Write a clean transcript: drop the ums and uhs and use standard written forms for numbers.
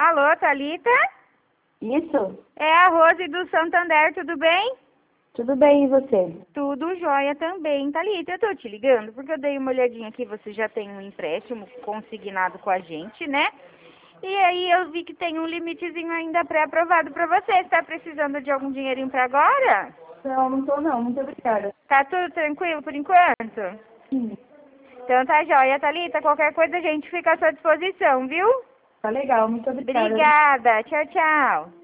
Alô, Thalita? Isso? É a Rose do Santander, tudo bem? Tudo bem, e você? Tudo jóia também. Thalita, eu tô te ligando porque eu dei uma olhadinha aqui, você já tem um empréstimo consignado com a gente, né? E aí eu vi que tem um limitezinho ainda pré-aprovado pra você. Você tá precisando de algum dinheirinho pra agora? Não tô não, muito obrigada. Tá tudo tranquilo por enquanto? Sim, Então tá jóia, Thalita. Qualquer coisa a gente fica à sua disposição, viu? tá legal, muito obrigada. Obrigada. Tchau, tchau.